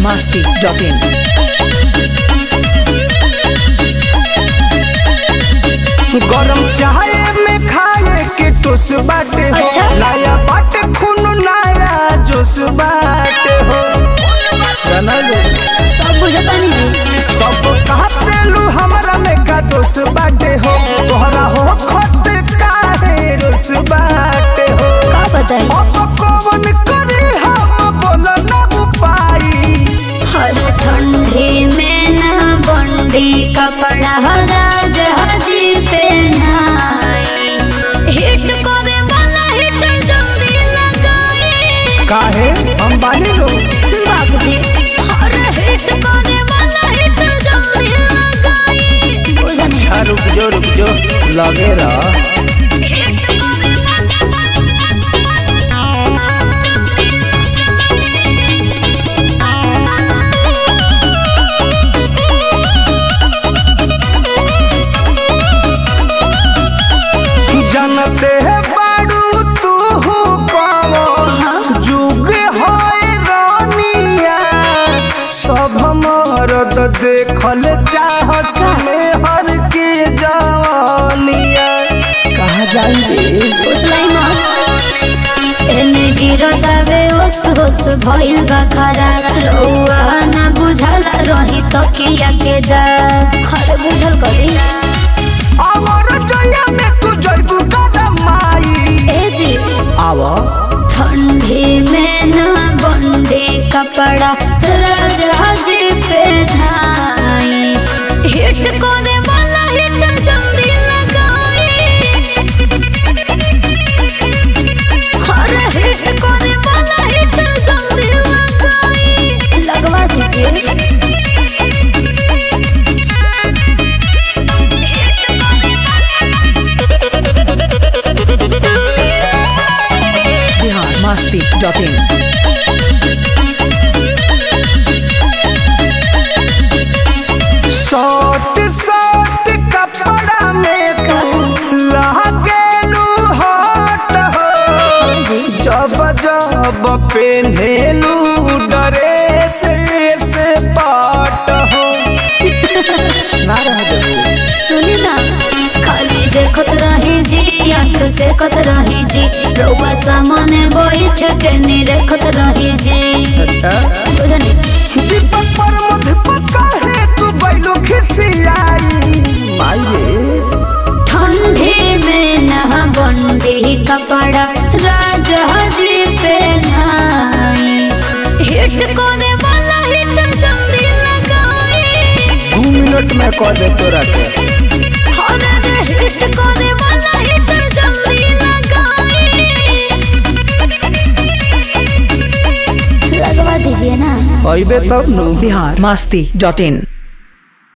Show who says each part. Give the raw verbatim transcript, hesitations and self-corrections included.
Speaker 1: मस्ती dot इन।
Speaker 2: गरम चाय में खाए के टोस बाटे हो,
Speaker 3: अच्छा?
Speaker 2: नया बाटे खून नया जोश बाटे हो। जाना लो
Speaker 3: सब बुझता नहीं जी।
Speaker 2: तब कहते लू हमरा में का दोष बाटे हो, तोहरा हो खत काहे रोस बाटे हो।
Speaker 3: का बताई
Speaker 2: अब कौन करे हम बोला ना पाई।
Speaker 3: हर ठंडी में ना बंदी कपड़ा राज हजी पहनाई। हिट करे वाला हिटर जल्दी लगाई।
Speaker 2: काहे हम बानी लो
Speaker 3: बाबूजी हर हिट करे वाला हिटर जल्दी लगाई। बुझन
Speaker 2: अच्छा रुक जो रुक जो लगे रहा। जानते है बाड़ू तू पावो जुग होए रानिया, सब मर्द देखल चाहस में हर के जवानिया। कहाँ जाइए
Speaker 3: उसलाई मां एने गिरदावे ओस होस भइल बा खरा। रउआ ना बुझला रही तकिया के जा। हर बुझल करी
Speaker 2: अमर जया में तू जइबू कदम माई।
Speaker 3: ए जी
Speaker 2: आवा
Speaker 3: ठंडी में ना बंदी कपड़ा राजा जी पहनाई। हिट करे वाला हिटर जल्दी लगाई। हर हिट करे वाला हिटर जल्दी लगाई। लगवा दीजिए
Speaker 1: Bihar Masti dot in.
Speaker 2: Short short कपड़ा में तू लागेलू हॉट हो। जब जब पेन्हेलू ड्रेस से पाट हो। ना रह देबू
Speaker 3: सुनी ना खाली देखत रही जी आंख से कत रही जी। रउआ सामने बैठ के नी देखत रही जी।
Speaker 2: अच्छा
Speaker 3: बुझनी
Speaker 2: दीपक पर मुझ पक्का है तू बैलो खिसियाई माई रे।
Speaker 3: ठंडी में ना बंदी कपड़ा राजा जी पहनाई। हिट करे वाला हिटर जल्दी लगाई।
Speaker 2: दो मिनट में कह दे तोरा के।
Speaker 3: हर हिट करे वाला हिटर जल्दी लगाई। लगवा दीजिए ना
Speaker 2: अइबे तब नु।
Speaker 1: बिहार मस्ती डॉट इन।